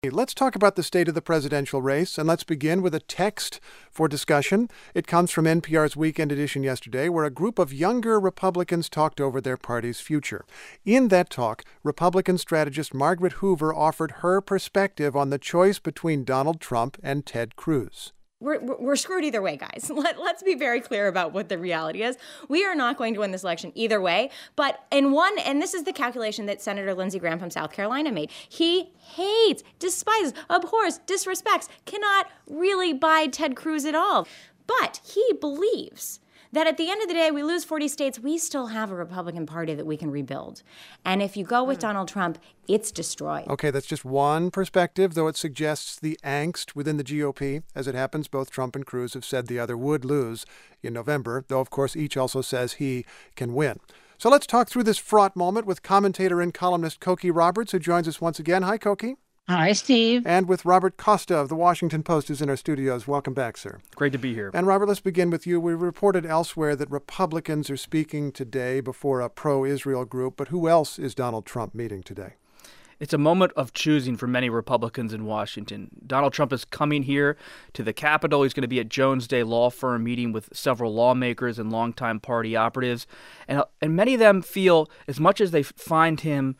Let's talk about the state of the presidential race, and let's begin with a text for discussion. It comes from NPR's Weekend Edition yesterday, where a group of younger Republicans talked over their party's future. In that talk, Republican strategist Margaret Hoover offered her perspective on the choice between Donald Trump and Ted Cruz. We're screwed either way, guys. Let's be very clear about what the reality is. We are not going to win this election either way. But and this is the calculation that Senator Lindsey Graham from South Carolina made. He hates, despises, abhors, disrespects, cannot really buy Ted Cruz at all. But he believes that at the end of the day, we lose 40 states, we still have a Republican Party that we can rebuild. And if you go with Donald Trump, it's destroyed. Okay, that's just one perspective, though it suggests the angst within the GOP. As it happens, both Trump and Cruz have said the other would lose in November, though, of course, each also says he can win. So let's talk through this fraught moment with commentator and columnist Cokie Roberts, who joins us once again. Hi, Cokie. Hi, Steve. And with Robert Costa of The Washington Post, who's in our studios. Welcome back, sir. Great to be here. And Robert, let's begin with you. We reported elsewhere that Republicans are speaking today before a pro-Israel group, but who else is Donald Trump meeting today? It's a moment of choosing for many Republicans in Washington. Donald Trump is coming here to the Capitol. He's going to be at Jones Day Law Firm meeting with several lawmakers and longtime party operatives. And many of them feel, as much as they find him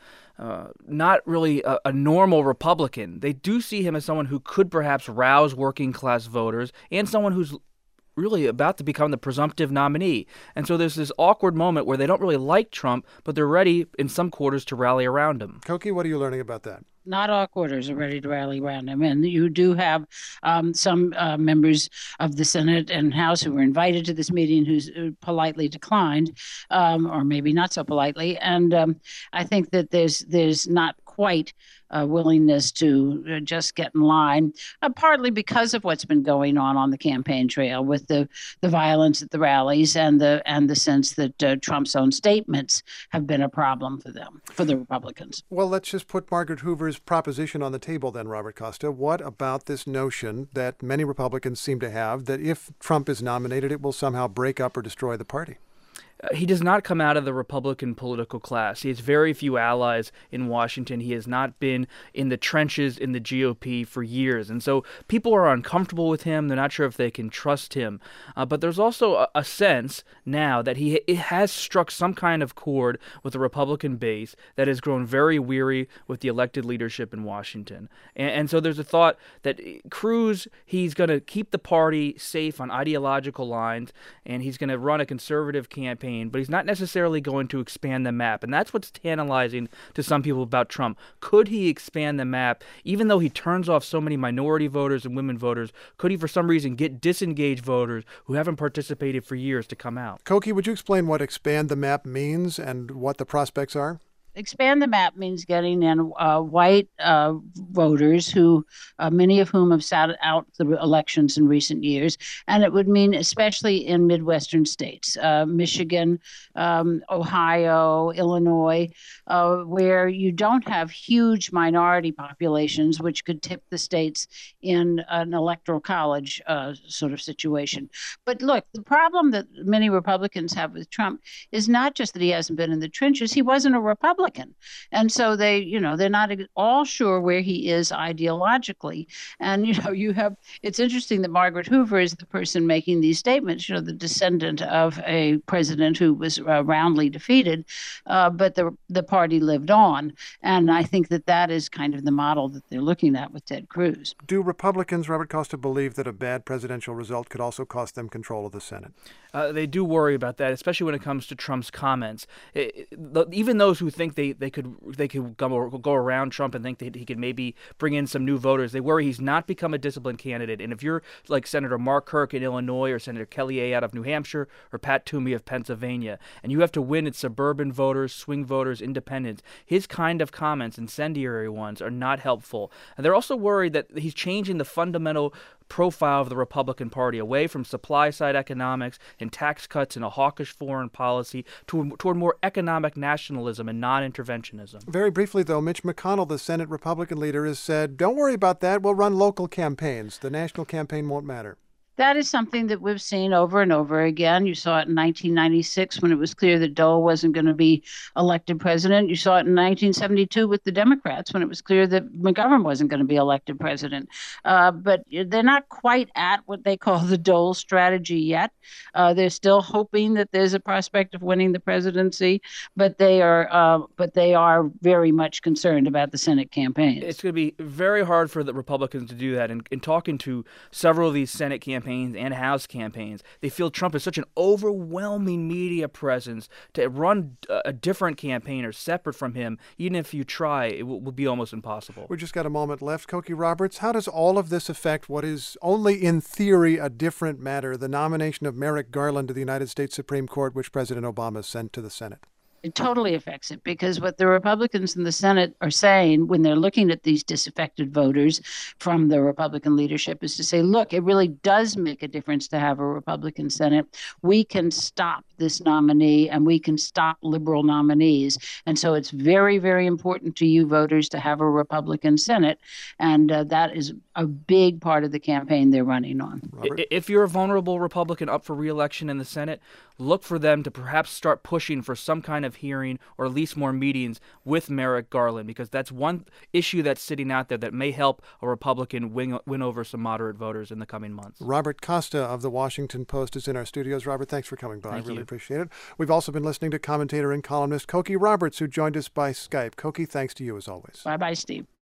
not really a normal Republican, they do see him as someone who could perhaps rouse working class voters and someone who's really about to become the presumptive nominee. And so there's this awkward moment where they don't really like Trump, but they're ready in some quarters to rally around him. Cokie, what are you learning about that? Not all quarters are ready to rally around him. And you do have some members of the Senate and House who were invited to this meeting who's politely declined, or maybe not so politely. And I think that there's not quite a willingness to just get in line, partly because of what's been going on the campaign trail with the violence at the rallies and the sense that Trump's own statements have been a problem for them, for the Republicans. Well, let's just put Margaret Hoover's proposition on the table then, Robert Costa. What about this notion that many Republicans seem to have that if Trump is nominated, it will somehow break up or destroy the party? He does not come out of the Republican political class. He has very few allies in Washington. He has not been in the trenches in the GOP for years. And so people are uncomfortable with him. They're not sure if they can trust him. But there's also a sense now that he has struck some kind of chord with the Republican base that has grown very weary with the elected leadership in Washington. And so there's a thought that Cruz, he's going to keep the party safe on ideological lines, and he's going to run a conservative campaign, but he's not necessarily going to expand the map. And that's what's tantalizing to some people about Trump. Could he expand the map? Even though he turns off so many minority voters and women voters, could he for some reason get disengaged voters who haven't participated for years to come out? Cokie, would you explain what expand the map means and what the prospects are? Expand the map means getting in white voters who, many of whom have sat out the elections in recent years. And it would mean especially in Midwestern states, Michigan, Ohio, Illinois, where you don't have huge minority populations, which could tip the states in an electoral college sort of situation. But look, the problem that many Republicans have with Trump is not just that he hasn't been in the trenches, he wasn't a Republican. And so they're not all sure where he is ideologically. And, it's interesting that Margaret Hoover is the person making these statements, the descendant of a president who was roundly defeated, but the party lived on. And I think that is kind of the model that they're looking at with Ted Cruz. Do Republicans, Robert Costa, believe that a bad presidential result could also cost them control of the Senate? They do worry about that, especially when it comes to Trump's comments. Even those who think they could go around Trump and think that he could maybe bring in some new voters, they worry he's not become a disciplined candidate. And if you're like Senator Mark Kirk in Illinois or Senator Kelly A. out of New Hampshire or Pat Toomey of Pennsylvania, and you have to win at suburban voters, swing voters, independents, his kind of comments, incendiary ones, are not helpful. And they're also worried that he's changing the fundamental profile of the Republican Party away from supply-side economics and tax cuts and a hawkish foreign policy toward more economic nationalism and non-interventionism. Very briefly, though, Mitch McConnell, the Senate Republican leader, has said, don't worry about that. We'll run local campaigns. The national campaign won't matter. That is something that we've seen over and over again. You saw it in 1996 when it was clear that Dole wasn't going to be elected president. You saw it in 1972 with the Democrats when it was clear that McGovern wasn't going to be elected president. But they're not quite at what they call the Dole strategy yet. They're still hoping that there's a prospect of winning the presidency, but they are very much concerned about the Senate campaigns. It's going to be very hard for the Republicans to do that. And in talking to several of these Senate campaigns and House campaigns, they feel Trump is such an overwhelming media presence to run a different campaign or separate from him. Even if you try, it will be almost impossible. We just got a moment left. Cokie Roberts, how does all of this affect what is only in theory a different matter, the nomination of Merrick Garland to the United States Supreme Court, which President Obama sent to the Senate? It totally affects it because what the Republicans in the Senate are saying when they're looking at these disaffected voters from the Republican leadership is to say, look, it really does make a difference to have a Republican Senate. We can stop this nominee and we can stop liberal nominees. And so it's very, very important to you voters to have a Republican Senate. And that is a big part of the campaign they're running on. Robert? If you're a vulnerable Republican up for re-election in the Senate, look for them to perhaps start pushing for some kind of hearing or at least more meetings with Merrick Garland, because that's one issue that's sitting out there that may help a Republican win over some moderate voters in the coming months. Robert Costa of The Washington Post is in our studios. Robert, thanks for coming by. Thank I really you. appreciate it. We've also been listening to commentator and columnist Cokie Roberts, who joined us by Skype. Cokie, thanks to you as always. Bye-bye, Steve.